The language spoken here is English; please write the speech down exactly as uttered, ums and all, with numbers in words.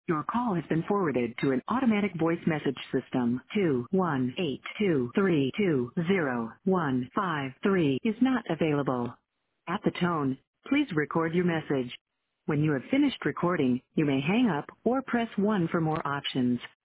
Your call has been forwarded to an automatic voice message system. two one eight two three two zero one five three is not available. At the tone, please record your message. When you have finished recording, you may hang up or press one for more options.